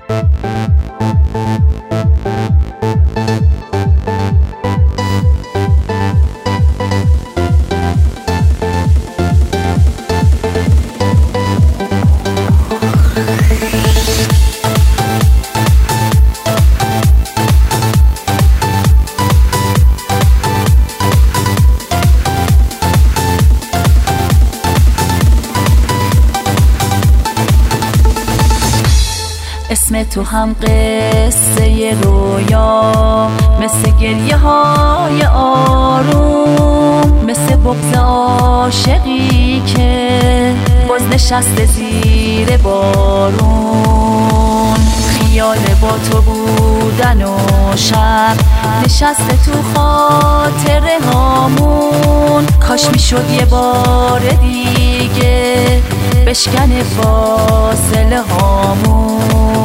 اسم تو هم قصه رویا، مثل گریه های آروم، مثل بغض عاشقی که باز نشسته زیر بارون. خیال با تو بودن و شب نشسته تو خاطره هامون. کاش میشد یه بار دیگه بشکن فاصله هامون.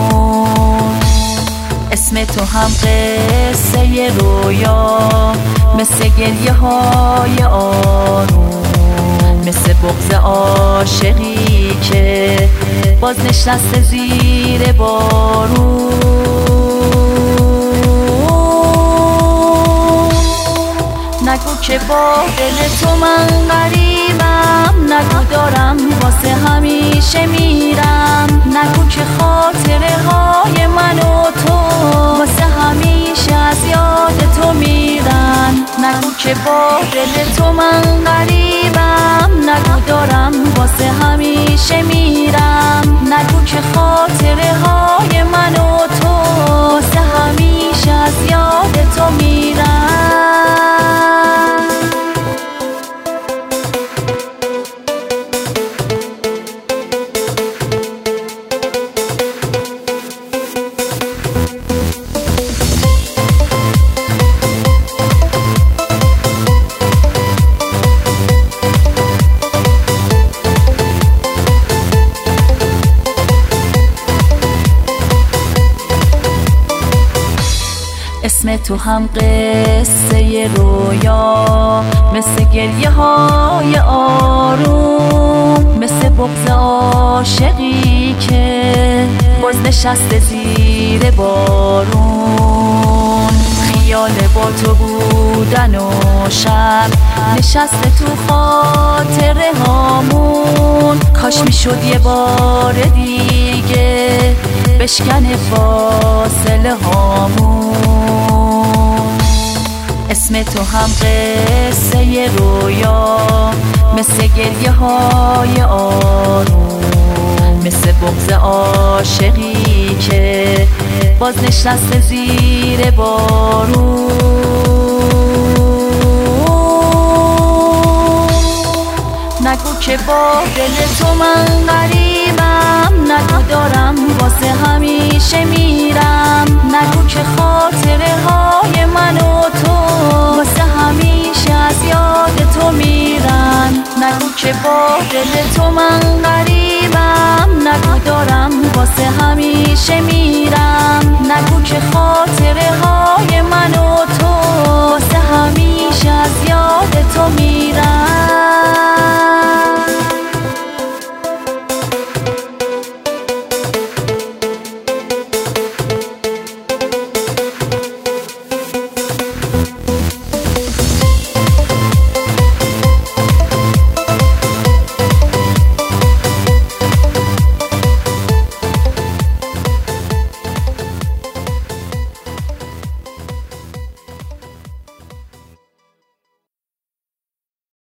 اسم تو هم قصه رویا، مثل گریه های آروم، مثل بغض عاشقی که باز نشسته زیر بارون. نگو که با دل تو من غریبم، نگو دارم واسه همیشه میرم، نگو که خاطره های من و تو واسه همیشه از یاد تو میرن. نگو که با دل تو من غریبم، نگو دارم واسه همیشه میرم، نگو که خاطره های من و تو واسه همیشه از یاد تو میرن. اسم تو هم قصه رویا، مثل گریه های آروم، مثل بغض عاشقی که باز نشسته زیر بارون. خیال با تو بودن و شب نشسته تو خاطره هامون. کاش میشد یه بار دیگه بشکن فاصله هامون. اسم تو هم قصه رویا، مثل گریه های آروم، مثل بغض عاشقی که باز نشسته زیر بارون. نگو که با دل تو من غریبم، نگو دارم واسه همیشه میرم، نگو که خاطره های من و تو واسه همیشه از یاد تو میرن. نگو که با دل تو من غریبم، نگو دارم واسه همیشه میرم، نگو که خاطره های